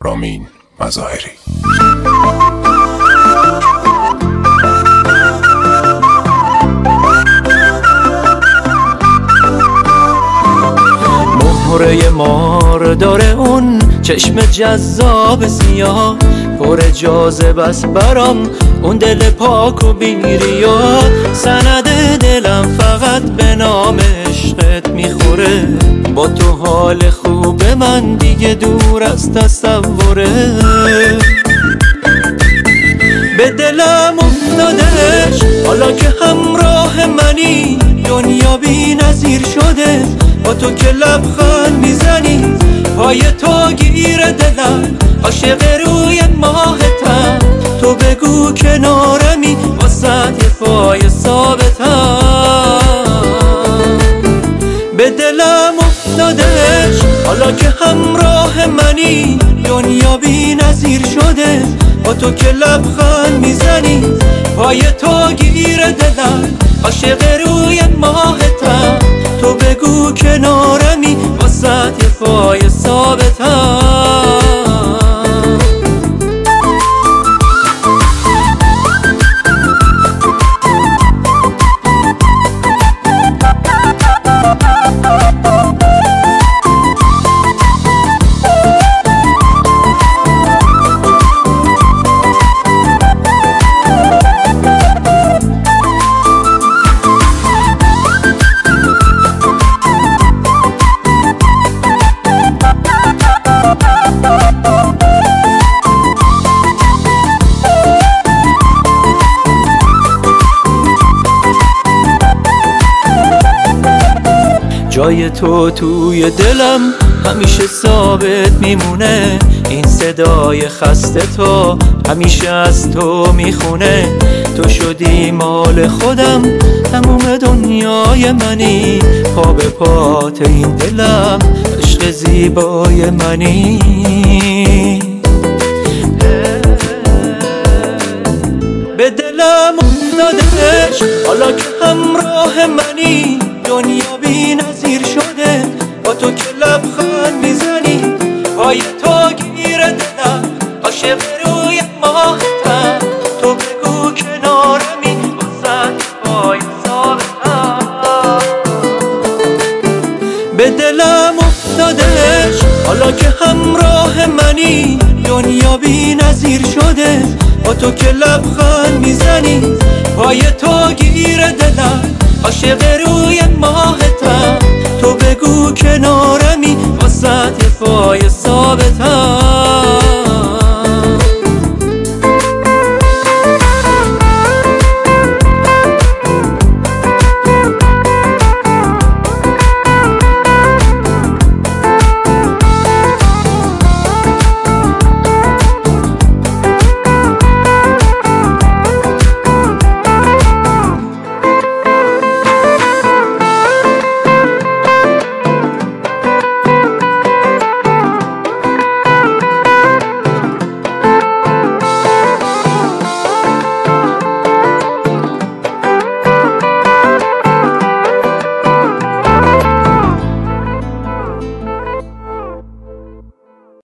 رامین مظاهری. مهره مار داره اون چشم جذاب سیاه، پر جاذبه است برام اون دل پاک و بیریا. سند دلم فقط به نام عشقت میخوره، با تو حال خوب من دیگه دور از تصوره. به دلم افتادش حالا که همراه منی، دنیا بی نظیر شده با تو که لبخند میزنی. پای تو گیر دلم عاشق روی ماهتم، تو بگو کنارمی واسه یه پای ثابتم. به دلم افتادش حالا که همراه منی، دنیا بی نظیر شده با تو که لبخند میزنی. پای تو گیر دلم عاشق روی ماهتم، تو بگو کنارمی واسه یه پای ثابتم. جای تو توی دلم همیشه ثابت میمونه، این صدای خسته تو همیشه از تو میخونه. تو شدی مال خودم، تموم دنیای منی، پا به پات این دلم عشق زیبای منی. به دلم افتادش حالا که همراه منی، دنیا بی نظیر شده با تو که لبخند میزنی. پای تو گیر دلم عاشق روی ماهتم، تو بگو کنارمی واسه پای ثابتم. به دلم افتادش حالا که همراه منی، دنیا بی نظیر شده با تو که لبخند میزنی. پای تو گیر دلم عاشق روی ماهتم، تو بگو کنارمی واسه یه پای ثابتم.